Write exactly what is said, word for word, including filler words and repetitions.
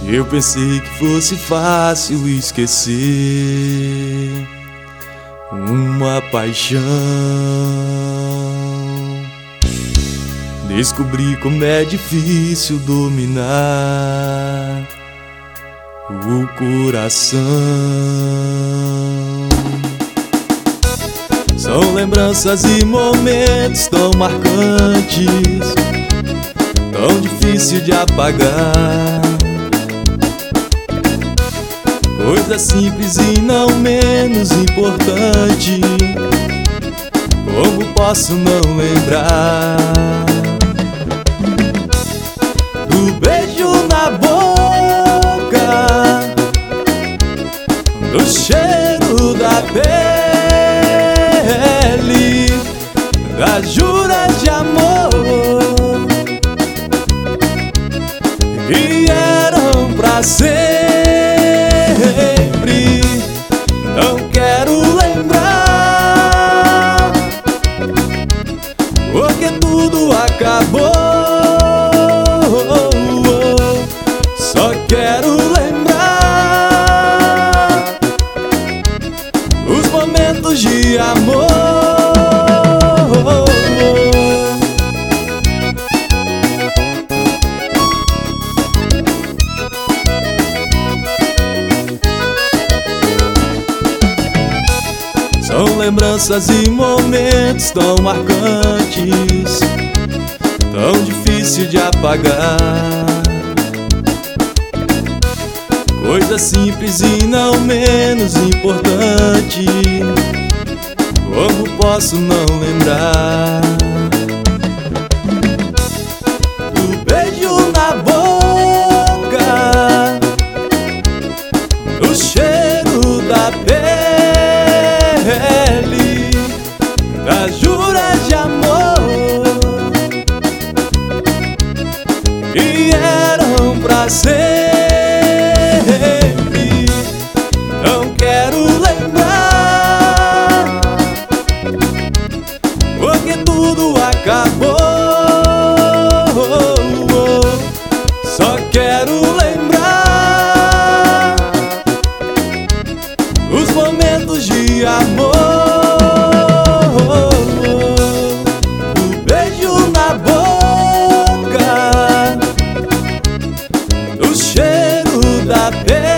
Eu pensei que fosse fácil esquecer uma paixão. Descobri como é difícil dominar o coração. São lembranças e momentos tão marcantes, tão difícil de apagar. Coisa simples e não menos importante, como posso não lembrar do beijo na boca, do cheiro da pele, das juras de amor que eram pra sempre. Não quero lembrar, porque tudo acabou. Só quero lembrar os momentos de amor. São lembranças e momentos tão marcantes, tão difícil de apagar. Coisa simples e não menos importante, como posso não lembrar do beijo na boca, do cheiro da pele, das juras de amor que eram pra sempre. Não quero lembrar, porque tudo acabou. Só quero lembrar os momentos de amor. Da pele,